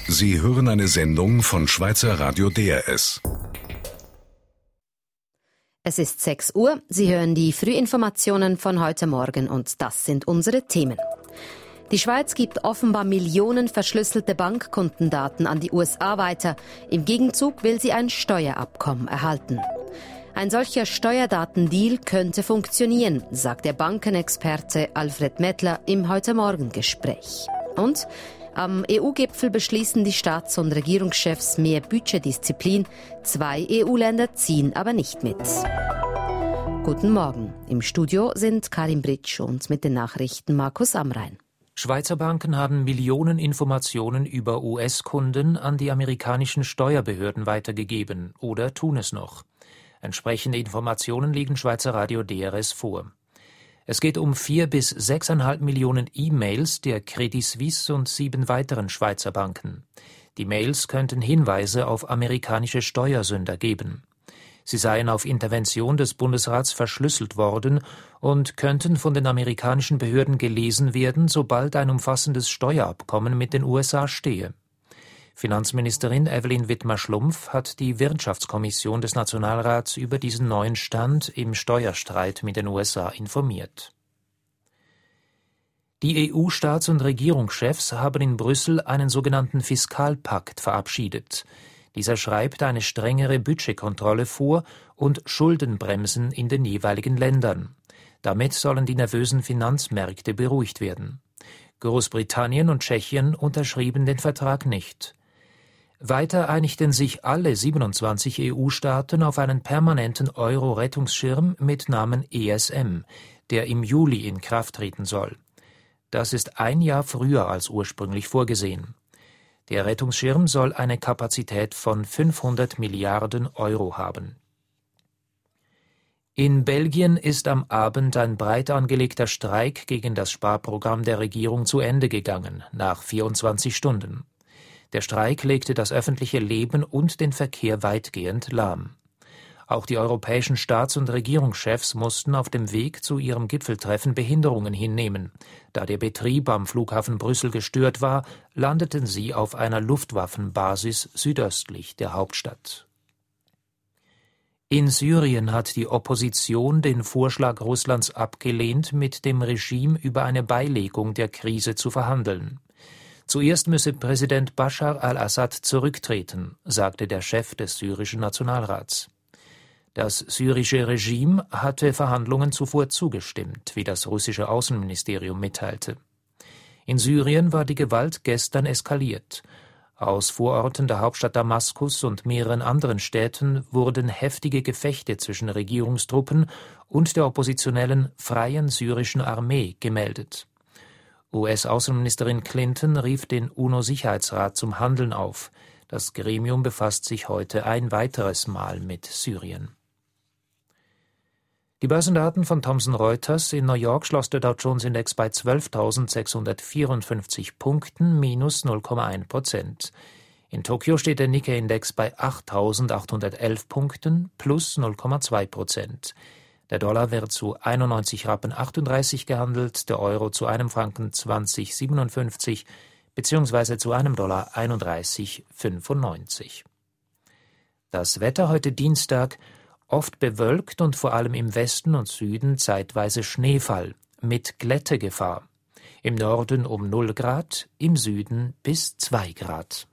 Sie hören eine Sendung von Schweizer Radio DRS. Es ist 6 Uhr, Sie hören die Frühinformationen von heute Morgen und das sind unsere Themen. Die Schweiz gibt offenbar Millionen verschlüsselte Bankkundendaten an die USA weiter. Im Gegenzug will sie ein Steuerabkommen erhalten. Ein solcher Steuerdatendeal könnte funktionieren, sagt der Bankenexperte Alfred Mettler im Heute-Morgen-Gespräch. Und am EU-Gipfel beschließen die Staats- und Regierungschefs mehr Budgetdisziplin. 2 EU-Länder ziehen aber nicht mit. Guten Morgen. Im Studio sind Karin Britsch und mit den Nachrichten Markus Amrein. Schweizer Banken haben Millionen Informationen über US-Kunden an die amerikanischen Steuerbehörden weitergegeben oder tun es noch. Entsprechende Informationen liegen Schweizer Radio DRS vor. Es geht um 4 bis 6,5 Millionen E-Mails der Credit Suisse und 7 weiteren Schweizer Banken. Die Mails könnten Hinweise auf amerikanische Steuersünder geben. Sie seien auf Intervention des Bundesrats verschlüsselt worden und könnten von den amerikanischen Behörden gelesen werden, sobald ein umfassendes Steuerabkommen mit den USA stehe. Finanzministerin Evelyn Widmer-Schlumpf hat die Wirtschaftskommission des Nationalrats über diesen neuen Stand im Steuerstreit mit den USA informiert. Die EU-Staats- und Regierungschefs haben in Brüssel einen sogenannten Fiskalpakt verabschiedet. Dieser schreibt eine strengere Budgetkontrolle vor und Schuldenbremsen in den jeweiligen Ländern. Damit sollen die nervösen Finanzmärkte beruhigt werden. Großbritannien und Tschechien unterschrieben den Vertrag nicht. Weiter einigten sich alle 27 EU-Staaten auf einen permanenten Euro-Rettungsschirm mit Namen ESM, der im Juli in Kraft treten soll. Das ist ein Jahr früher als ursprünglich vorgesehen. Der Rettungsschirm soll eine Kapazität von 500 Milliarden Euro haben. In Belgien ist am Abend ein breit angelegter Streik gegen das Sparprogramm der Regierung zu Ende gegangen, nach 24 Stunden. Der Streik legte das öffentliche Leben und den Verkehr weitgehend lahm. Auch die europäischen Staats- und Regierungschefs mussten auf dem Weg zu ihrem Gipfeltreffen Behinderungen hinnehmen. Da der Betrieb am Flughafen Brüssel gestört war, landeten sie auf einer Luftwaffenbasis südöstlich der Hauptstadt. In Syrien hat die Opposition den Vorschlag Russlands abgelehnt, mit dem Regime über eine Beilegung der Krise zu verhandeln. Zuerst müsse Präsident Bashar al-Assad zurücktreten, sagte der Chef des syrischen Nationalrats. Das syrische Regime hatte Verhandlungen zuvor zugestimmt, wie das russische Außenministerium mitteilte. In Syrien war die Gewalt gestern eskaliert. Aus Vororten der Hauptstadt Damaskus und mehreren anderen Städten wurden heftige Gefechte zwischen Regierungstruppen und der oppositionellen Freien Syrischen Armee gemeldet. US-Außenministerin Clinton rief den UNO-Sicherheitsrat zum Handeln auf. Das Gremium befasst sich heute ein weiteres Mal mit Syrien. Die Börsendaten von Thomson Reuters: In New York schloss der Dow Jones Index bei 12.654 Punkten, minus 0,1%. In Tokio steht der Nikkei-Index bei 8.811 Punkten, plus 0,2%. Der Dollar wird zu 91,38 Rappen gehandelt, der Euro zu einem Franken 20,57 bzw. zu einem Dollar 31,95. Das Wetter heute Dienstag: oft bewölkt und vor allem im Westen und Süden zeitweise Schneefall mit Glättegefahr. Im Norden um 0 Grad, im Süden bis 2 Grad.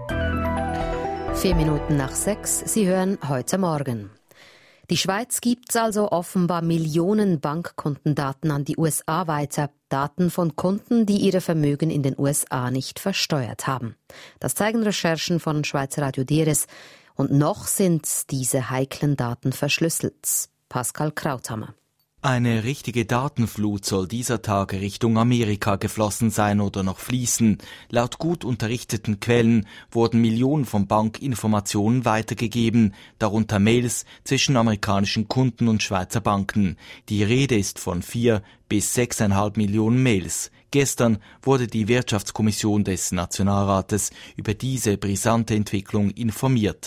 4 Minuten nach 6, Sie hören Heute Morgen. Die Schweiz gibt also offenbar Millionen Bankkundendaten an die USA weiter. Daten von Kunden, die ihre Vermögen in den USA nicht versteuert haben. Das zeigen Recherchen von Schweizer Radio DRS. Und noch sind diese heiklen Daten verschlüsselt. Pascal Krauthammer. Eine richtige Datenflut soll dieser Tage Richtung Amerika geflossen sein oder noch fließen. Laut gut unterrichteten Quellen wurden Millionen von Bankinformationen weitergegeben, darunter Mails zwischen amerikanischen Kunden und Schweizer Banken. Die Rede ist von 4 bis 6,5 Millionen Mails. Gestern wurde die Wirtschaftskommission des Nationalrates über diese brisante Entwicklung informiert.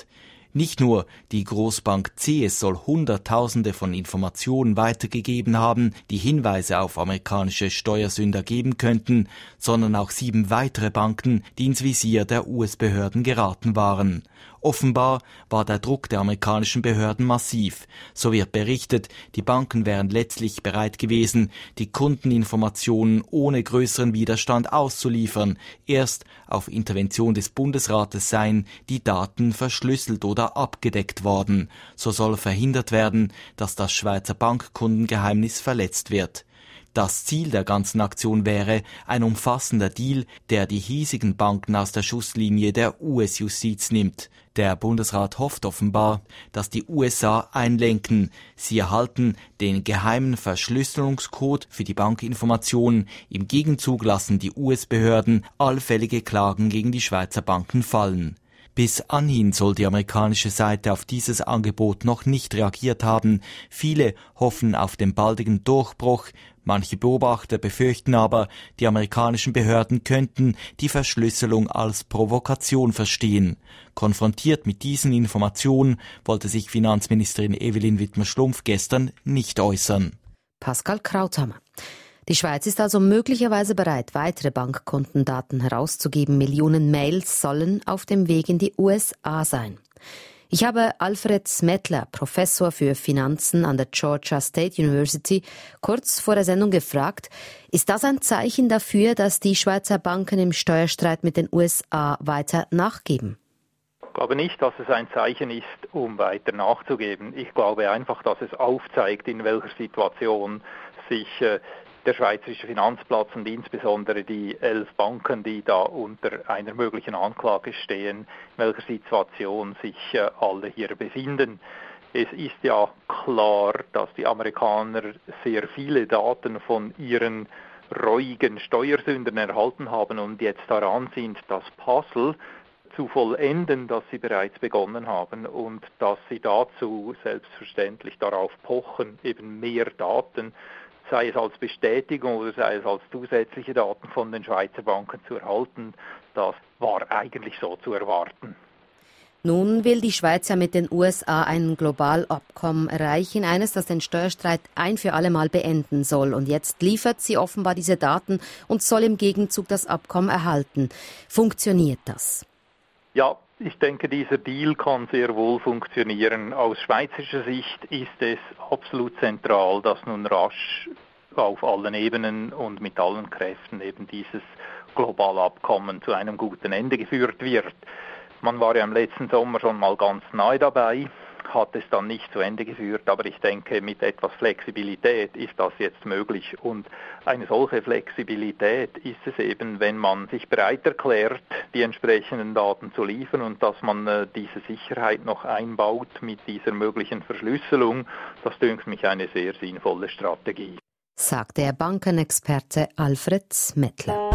Nicht nur die Großbank CS soll Hunderttausende von Informationen weitergegeben haben, die Hinweise auf amerikanische Steuersünder geben könnten, sondern auch 7 weitere Banken, die ins Visier der US-Behörden geraten waren. Offenbar war der Druck der amerikanischen Behörden massiv. So wird berichtet, die Banken wären letztlich bereit gewesen, die Kundeninformationen ohne größeren Widerstand auszuliefern. Erst auf Intervention des Bundesrates seien die Daten verschlüsselt oder abgedeckt worden. So soll verhindert werden, dass das Schweizer Bankkundengeheimnis verletzt wird. Das Ziel der ganzen Aktion wäre ein umfassender Deal, der die hiesigen Banken aus der Schusslinie der US-Justiz nimmt. Der Bundesrat hofft offenbar, dass die USA einlenken. Sie erhalten den geheimen Verschlüsselungscode für die Bankinformationen. Im Gegenzug lassen die US-Behörden allfällige Klagen gegen die Schweizer Banken fallen. Bis anhin soll die amerikanische Seite auf dieses Angebot noch nicht reagiert haben. Viele hoffen auf den baldigen Durchbruch. Manche Beobachter befürchten aber, die amerikanischen Behörden könnten die Verschlüsselung als Provokation verstehen. Konfrontiert mit diesen Informationen wollte sich Finanzministerin Evelyn Wittmer-Schlumpf gestern nicht äußern. Pascal Krauthammer. Die Schweiz ist also möglicherweise bereit, weitere Bankkontendaten herauszugeben. Millionen Mails sollen auf dem Weg in die USA sein. Ich habe Alfred Smettler, Professor für Finanzen an der Georgia State University, kurz vor der Sendung gefragt, ist das ein Zeichen dafür, dass die Schweizer Banken im Steuerstreit mit den USA weiter nachgeben? Ich glaube nicht, dass es ein Zeichen ist, um weiter nachzugeben. Ich glaube einfach, dass es aufzeigt, in welcher Situation sich der Schweizerische Finanzplatz und insbesondere die 11 Banken, die da unter einer möglichen Anklage stehen, in welcher Situation sich alle hier befinden. Es ist ja klar, dass die Amerikaner sehr viele Daten von ihren reuigen Steuersündern erhalten haben und jetzt daran sind, das Puzzle zu vollenden, das sie bereits begonnen haben und dass sie dazu selbstverständlich darauf pochen, eben mehr Daten, sei es als Bestätigung oder sei es als zusätzliche Daten von den Schweizer Banken zu erhalten, das war eigentlich so zu erwarten. Nun will die Schweiz ja mit den USA ein Globalabkommen erreichen, eines, das den Steuerstreit ein für alle Mal beenden soll. Und jetzt liefert sie offenbar diese Daten und soll im Gegenzug das Abkommen erhalten. Funktioniert das? Ja, ich denke, dieser Deal kann sehr wohl funktionieren. Aus schweizerischer Sicht ist es absolut zentral, dass nun rasch auf allen Ebenen und mit allen Kräften eben dieses globale Abkommen zu einem guten Ende geführt wird. Man war ja im letzten Sommer schon mal ganz nahe dabei, hat es dann nicht zu Ende geführt, aber ich denke, mit etwas Flexibilität ist das jetzt möglich. Und eine solche Flexibilität ist es eben, wenn man sich bereit erklärt, die entsprechenden Daten zu liefern und dass man diese Sicherheit noch einbaut mit dieser möglichen Verschlüsselung. Das dünkt mich eine sehr sinnvolle Strategie. Sagt der Bankenexperte Alfred Smettler.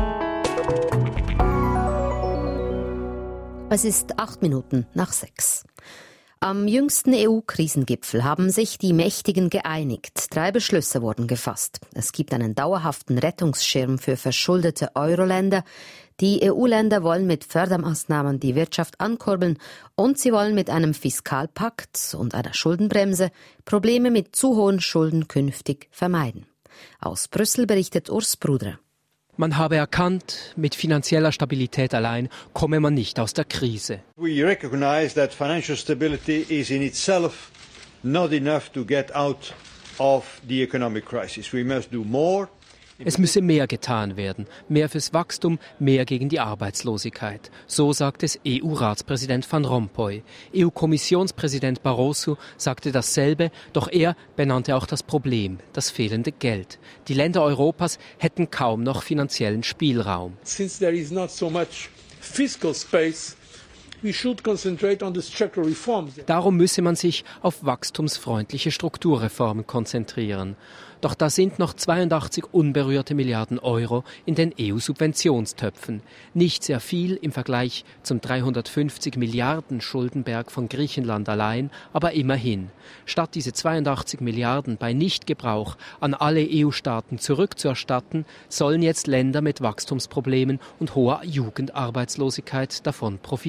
Es ist 6:08. Am jüngsten EU-Krisengipfel haben sich die Mächtigen geeinigt. 3 Beschlüsse wurden gefasst. Es gibt einen dauerhaften Rettungsschirm für verschuldete Euro-Länder. Die EU-Länder wollen mit Fördermaßnahmen die Wirtschaft ankurbeln und sie wollen mit einem Fiskalpakt und einer Schuldenbremse Probleme mit zu hohen Schulden künftig vermeiden. Aus Brüssel berichtet Urs Brudre. Man habe erkannt, mit finanzieller Stabilität allein komme man nicht aus der Krise. We recognize that financial stability is in itself not enough to get out of the economic crisis. We must do more. Es müsse mehr getan werden, mehr fürs Wachstum, mehr gegen die Arbeitslosigkeit. So sagt es EU-Ratspräsident Van Rompuy. EU-Kommissionspräsident Barroso sagte dasselbe, doch er benannte auch das Problem, das fehlende Geld. Die Länder Europas hätten kaum noch finanziellen Spielraum. Since there is not so much fiscal space, we should concentrate on the structural reforms. Darum müsse man sich auf wachstumsfreundliche Strukturreformen konzentrieren. Doch da sind noch 82 unberührte Milliarden Euro in den EU-Subventionstöpfen. Nicht sehr viel im Vergleich zum 350 Milliarden Schuldenberg von Griechenland allein, aber immerhin. Statt diese 82 Milliarden bei Nichtgebrauch an alle EU-Staaten zurückzuerstatten, sollen jetzt Länder mit Wachstumsproblemen und hoher Jugendarbeitslosigkeit davon profitieren.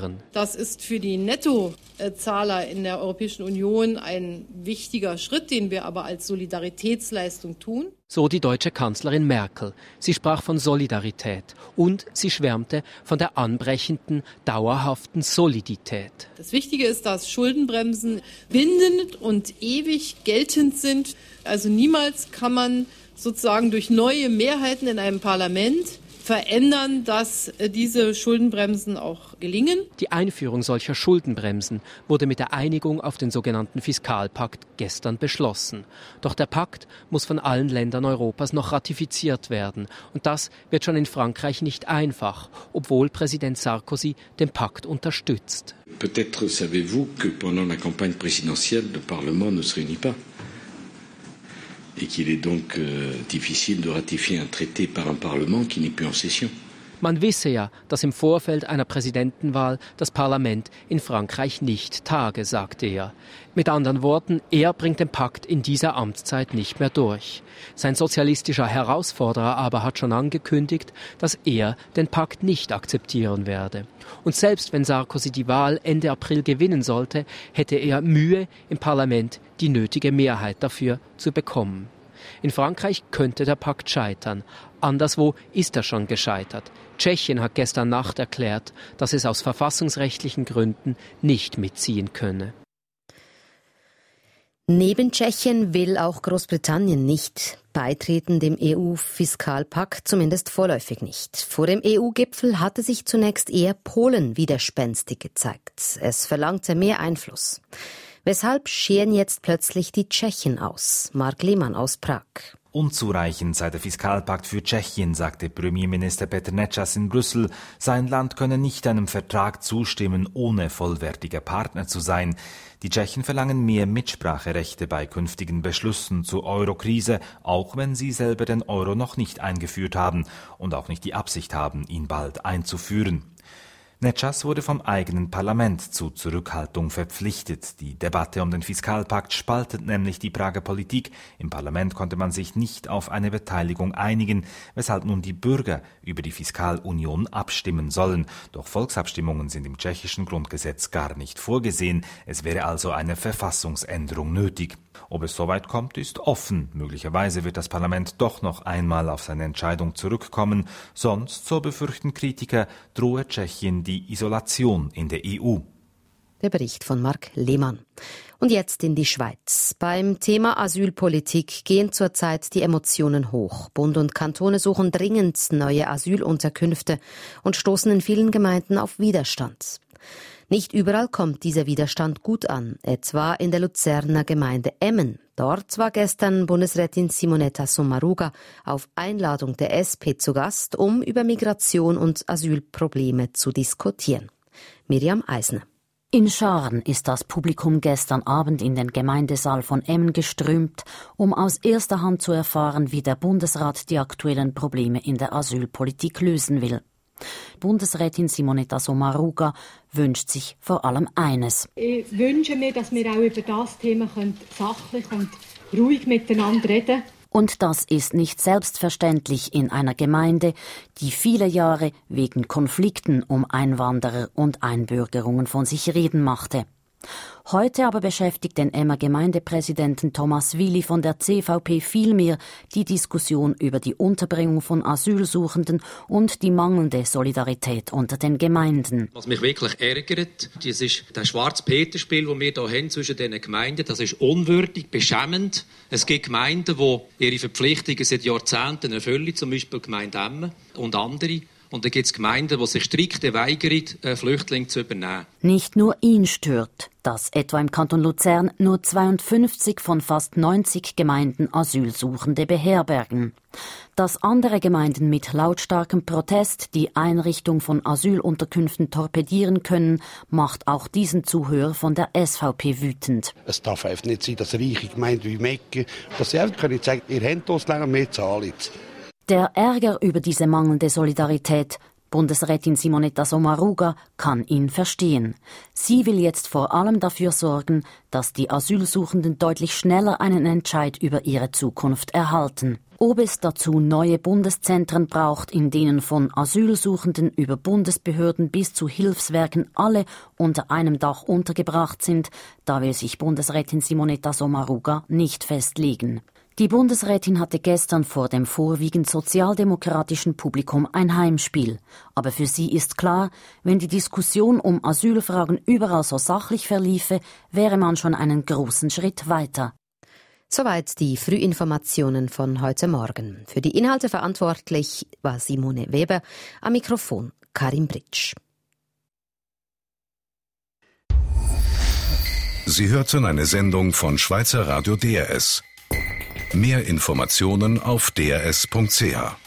akzeptieren. Das ist für die Nettozahler in der Europäischen Union ein wichtiger Schritt, den wir aber als Solidaritätsleistung tun. So die deutsche Kanzlerin Merkel. Sie sprach von Solidarität und sie schwärmte von der anbrechenden, dauerhaften Solidität. Das Wichtige ist, dass Schuldenbremsen bindend und ewig geltend sind. Also niemals kann man sozusagen durch neue Mehrheiten in einem Parlament verändern, dass diese Schuldenbremsen auch gelingen. Die Einführung solcher Schuldenbremsen wurde mit der Einigung auf den sogenannten Fiskalpakt gestern beschlossen. Doch der Pakt muss von allen Ländern Europas noch ratifiziert werden. Und das wird schon in Frankreich nicht einfach, obwohl Präsident Sarkozy den Pakt unterstützt. Peut-être savez-vous que pendant la campagne présidentielle, le Parlement ne se réunit pas. Et qu'il est donc difficile de ratifier un traité par un Parlement qui n'est plus en session. Man wisse ja, dass im Vorfeld einer Präsidentenwahl das Parlament in Frankreich nicht tage, sagte er. Mit anderen Worten, er bringt den Pakt in dieser Amtszeit nicht mehr durch. Sein sozialistischer Herausforderer aber hat schon angekündigt, dass er den Pakt nicht akzeptieren werde. Und selbst wenn Sarkozy die Wahl Ende April gewinnen sollte, hätte er Mühe, im Parlament die nötige Mehrheit dafür zu bekommen. In Frankreich könnte der Pakt scheitern. Anderswo ist er schon gescheitert. Tschechien hat gestern Nacht erklärt, dass es aus verfassungsrechtlichen Gründen nicht mitziehen könne. Neben Tschechien will auch Großbritannien nicht beitreten dem EU-Fiskalpakt, zumindest vorläufig nicht. Vor dem EU-Gipfel hatte sich zunächst eher Polen widerspenstig gezeigt. Es verlangte mehr Einfluss. Weshalb scheren jetzt plötzlich die Tschechen aus? Mark Lehmann aus Prag. Unzureichend sei der Fiskalpakt für Tschechien, sagte Premierminister Petr Nečas in Brüssel. Sein Land könne nicht einem Vertrag zustimmen, ohne vollwertiger Partner zu sein. Die Tschechen verlangen mehr Mitspracherechte bei künftigen Beschlüssen zur Euro-Krise, auch wenn sie selber den Euro noch nicht eingeführt haben und auch nicht die Absicht haben, ihn bald einzuführen. Nečas wurde vom eigenen Parlament zu Zurückhaltung verpflichtet. Die Debatte um den Fiskalpakt spaltet nämlich die Prager Politik. Im Parlament konnte man sich nicht auf eine Beteiligung einigen, weshalb nun die Bürger über die Fiskalunion abstimmen sollen. Doch Volksabstimmungen sind im tschechischen Grundgesetz gar nicht vorgesehen. Es wäre also eine Verfassungsänderung nötig. Ob es soweit kommt, ist offen. Möglicherweise wird das Parlament doch noch einmal auf seine Entscheidung zurückkommen. Sonst, so befürchten Kritiker, drohe Tschechien die Isolation in der EU. Der Bericht von Mark Lehmann. Und jetzt in die Schweiz. Beim Thema Asylpolitik gehen zurzeit die Emotionen hoch. Bund und Kantone suchen dringend neue Asylunterkünfte und stoßen in vielen Gemeinden auf Widerstand. Nicht überall kommt dieser Widerstand gut an, etwa in der Luzerner Gemeinde Emmen. Dort war gestern Bundesrätin Simonetta Sommaruga auf Einladung der SP zu Gast, um über Migration und Asylprobleme zu diskutieren. Miriam Eisner. In Scharen ist das Publikum gestern Abend in den Gemeindesaal von Emmen geströmt, um aus erster Hand zu erfahren, wie der Bundesrat die aktuellen Probleme in der Asylpolitik lösen will. Bundesrätin Simonetta Sommaruga wünscht sich vor allem eines. Ich wünsche mir, dass wir auch über das Thema sachlich und ruhig miteinander reden. Und das ist nicht selbstverständlich in einer Gemeinde, die viele Jahre wegen Konflikten um Einwanderer und Einbürgerungen von sich reden machte. Heute aber beschäftigt den Emmer Gemeindepräsidenten Thomas Willi von der CVP vielmehr die Diskussion über die Unterbringung von Asylsuchenden und die mangelnde Solidarität unter den Gemeinden. Was mich wirklich ärgert, das ist das Schwarz-Peter-Spiel, das wir hier haben zwischen den Gemeinden. Das ist unwürdig, beschämend. Es gibt Gemeinden, die ihre Verpflichtungen seit Jahrzehnten erfüllen, zum Beispiel die Gemeinde Emmen und andere. Und dann gibt es Gemeinden, die sich strikt weigern, Flüchtlinge zu übernehmen. Nicht nur ihn stört, dass etwa im Kanton Luzern nur 52 von fast 90 Gemeinden Asylsuchende beherbergen. Dass andere Gemeinden mit lautstarkem Protest die Einrichtung von Asylunterkünften torpedieren können, macht auch diesen Zuhörer von der SVP wütend. Es darf einfach nicht sein, dass reiche Gemeinden wie Mecke, dass sie einfach können sagen, ihr habt das länger, mehr zahlen. Der Ärger über diese mangelnde Solidarität, Bundesrätin Simonetta Sommaruga kann ihn verstehen. Sie will jetzt vor allem dafür sorgen, dass die Asylsuchenden deutlich schneller einen Entscheid über ihre Zukunft erhalten. Ob es dazu neue Bundeszentren braucht, in denen von Asylsuchenden über Bundesbehörden bis zu Hilfswerken alle unter einem Dach untergebracht sind, da will sich Bundesrätin Simonetta Sommaruga nicht festlegen. Die Bundesrätin hatte gestern vor dem vorwiegend sozialdemokratischen Publikum ein Heimspiel. Aber für sie ist klar, wenn die Diskussion um Asylfragen überall so sachlich verliefe, wäre man schon einen großen Schritt weiter. Soweit die Frühinformationen von heute Morgen. Für die Inhalte verantwortlich war Simone Weber, am Mikrofon Karin Britsch. Sie hörten eine Sendung von Schweizer Radio DRS. Mehr Informationen auf drs.ch.